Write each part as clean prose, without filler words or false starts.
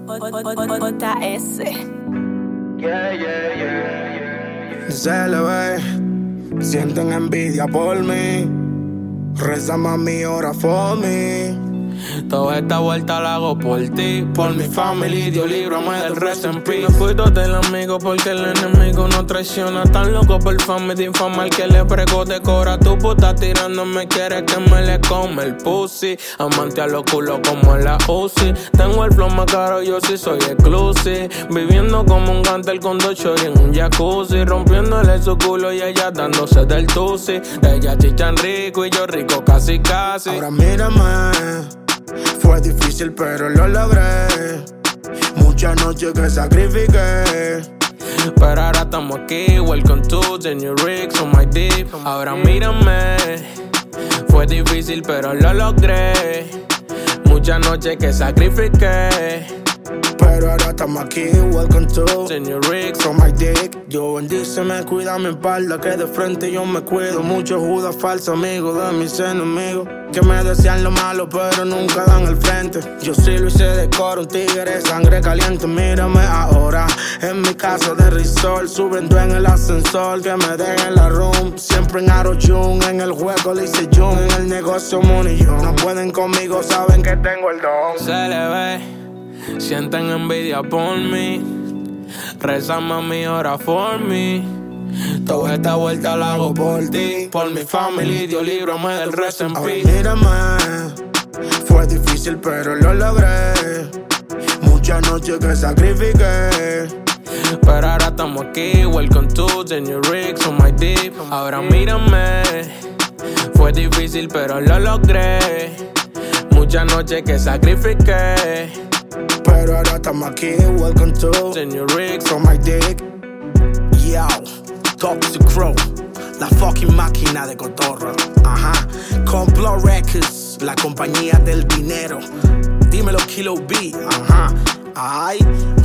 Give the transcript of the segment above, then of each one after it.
JS. Se le ve, sienten envidia por mí. Reza mami, ora for me. Toda esta vuelta la hago por ti, por mi family, Dios líbrame del rest in peace. Me cuido del amigo porque el enemigo no traiciona. Tan loco por fama y de infamar que le prego de cora. Tu puta tirándome, quiere que me le come el pussy. Amante a los culos como en la UCI. Tengo el flow más caro, yo sí soy exclusive. Viviendo como un gantel con dos shorty en un jacuzzi. Rompiéndole su culo y ella dándose del tusi. Ella chichan rico y yo rico casi casi. Ahora mírame, fue difícil pero lo logré. Muchas noches que sacrifiqué, pero ahora estamos aquí, welcome to the new Ricks on my deep. Ahora mírame, fue difícil pero lo logré. Muchas noches que sacrifiqué, pero ahora estamos aquí, welcome to the new Ricks on my dick. Yo bendíceme, cuida mi espalda, que de frente yo me cuido. Muchos judas falsos amigos de mis enemigos, que me desean lo malo pero nunca dan el frente. Yo sí lo hice de coro, un tigre, sangre caliente. Mírame ahora, en mi casa de resort, subiendo en el ascensor, que me dejen la room. Siempre en Arochun, en el juego le hice Jun, en el negocio money yo. No pueden conmigo, saben que tengo el don. Se le ve, sienten envidia por mí. Reza mami, ora for me. Toda esta vuelta la hago por ti, por mi family, Dios líbrame del rest in Ahora peace. mírame, fue difícil pero lo logré. Muchas noches que sacrifiqué, pero ahora estamos aquí, welcome to the new Ricks on my deep. Ahora mírame, fue difícil pero lo logré. Muchas noches que sacrifiqué, pero ahora estamos aquí, welcome to the new Ricks on my dick. Yo, Toxic Crow, la fucking máquina de cotorra. Ajá, Complot Records, la compañía del dinero. Dímelo Kilo B, ajá. Ay,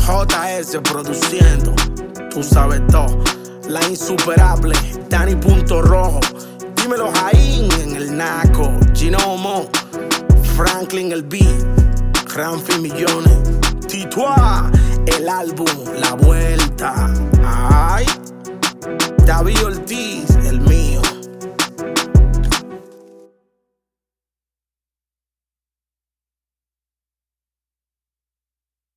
JS produciendo, tú sabes todo. La insuperable, Dani Punto Rojo. Dímelo Jaín en el Naco, Ginomo, Franklin el B, Ramfi Millones, Titoa, el álbum, la vuelta. Ay, David Ortiz.